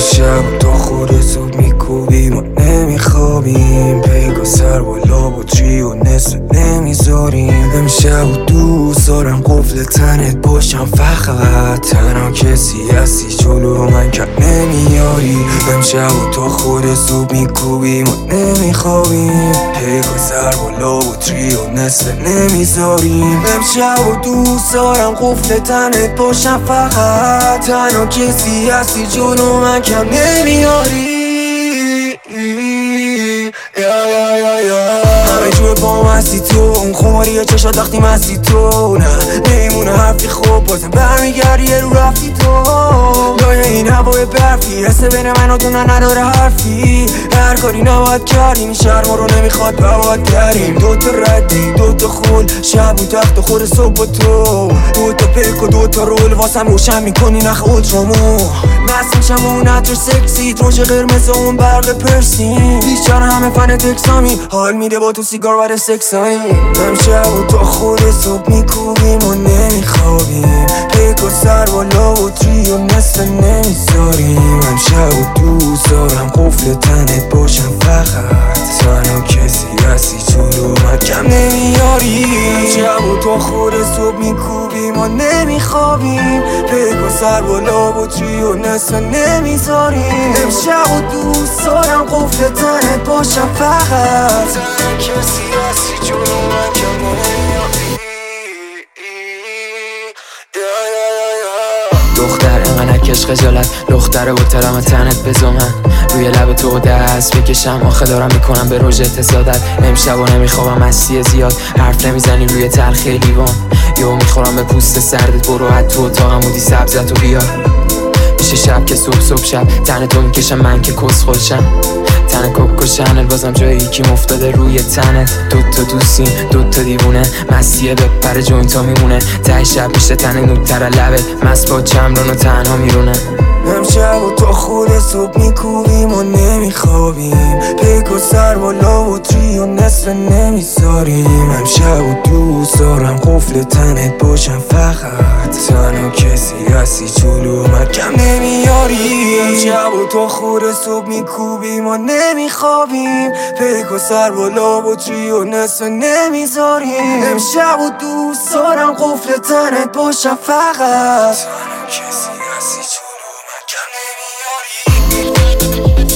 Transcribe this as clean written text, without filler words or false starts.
امشب تا خود صبح میکوبیم و نمیخوابیم، پیک و سر بالا و تری و نصف نمیذاریم. امشب و دوست دارم قفل تنت باشم، فقط تنها کسی هستی جلو من که نمیاری. امشب و تا خود صبح میکوبیم و نمیخوابیم، پیک و سر بالا و تری و نصف نمیذاریم. امشب و دوست دارم قفل تنت باشم، فقط تنها کسی هستی جلو من کم نمیاری. همه جوه پام هستی تو، اون خماری چشات وقتی مستی تو. نه نمیمونه حرفی، خوب بازم برمیگردی یه رو رفتی تو. لای این هوای برفی حس بین من و تو نداره حرفی. هر کاری نباید کردیم، این شرما رو نمیخواد باید کردیم. دوتا ردی دوتا خول، شب و تخت و خور صبح و تو. دوتا پیک و دوتا رول واسم روشن میکنی نخ اولترامو. مست میشم و اون عطر سکسی، ترش قرمز و اون برق پرسین. بیشتر همه فن تکسامی، حال میده با تو سیگار بر سکسایی. امشب و تا خود صبح میکوبیم و نمیخوابیم، پیک و سر بالا و تری و نصف نمیذاریم. امشب و دوست دارم قفل تنت باشم، فقط تنها کسی هستی جلو من کم نمیاری. امشب و تا خود صبح میکوبیم و نمیخوابیم، پیک و سر بالا و تری و نصف نمیذاریم. امشب و دوست دارم قفل تنت باشم، فقط تنها کسی هستی جلو من کم نمیاری. دختر اینقدر نکش خجالت، دختر با ترام تنت بزومن، روی لب تو دست بکشم، آخه دارم میکنم به روژت حسادت. امشب و نمیخوابم مستی زیاد، حرف نمیزنی روی تلخی لیوان. یهو میخورم به پوست سردت، برو حد تو اتاقم بودی سبزتو بیار. میشه شب که صبح شب تن تو میکشم من که کس خودشم. تن کوکو شنل بازم جایی یکی مفتاده روی تنت. دوتا دوستیم دوتا دیوونه، مسیه به پر جوینتا میمونه. ته شب میشه تن نوتر لبت، مست با چمران و تنها میرونه. امشب و تا خود صبح میکوبیم و نمیخوابیم، پیک و سر بالا و تری و نصف نمیذاریم. امشب و دوست دارم قفل تنت باشم، فقط تنها کسی هستی جلو من کم نمیاری. امشب و تا خود صبح میکوبیم و نمیخوابیم، پیک و سر بالا و تری و نصف نمیذاریم. امشب و دوست دارم قفل تنت باشم، فقط تنها کسی هستی جلو من کم نمیاری.